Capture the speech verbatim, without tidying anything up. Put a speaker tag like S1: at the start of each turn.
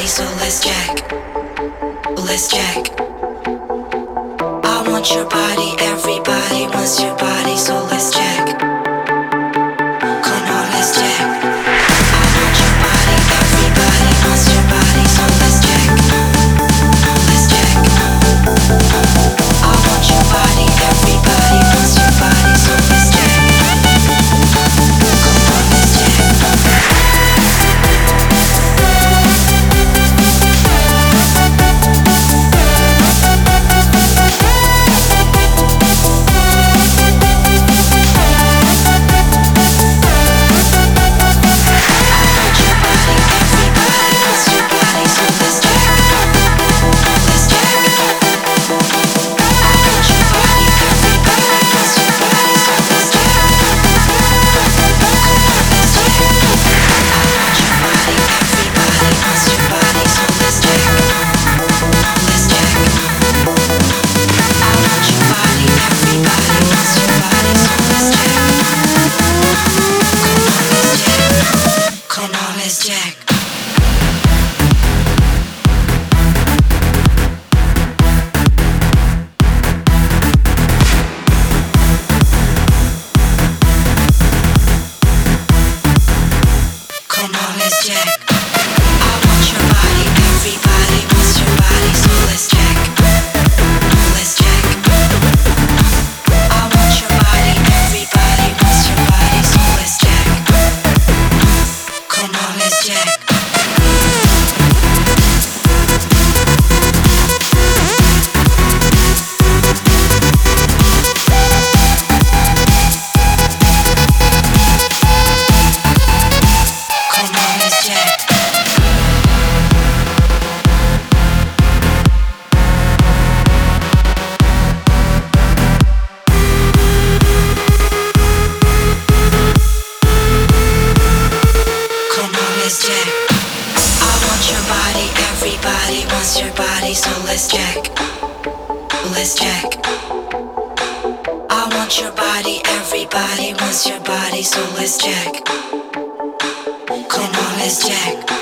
S1: so let's check. Let's check. I want your body, everybody wants your body, so let's check. Come on, let's check. I want your body, everybody wants your body, so let's check. Let's check. I want your body, everybody wants your body, so let's check. Come on, let's check. Come on, let's jack. Come on, let's jack. I want your body, everybody wants your body, so let's jack. Let's jack. I want your body, everybody wants your body, so let's jack. Come on, let's jack. Come on, let's jack. Come on, let's jack. I want your body, everybody wants your body, so let's jack. Let's jack. I want your body, everybody wants your body, so let's jack. Come on, let's jack.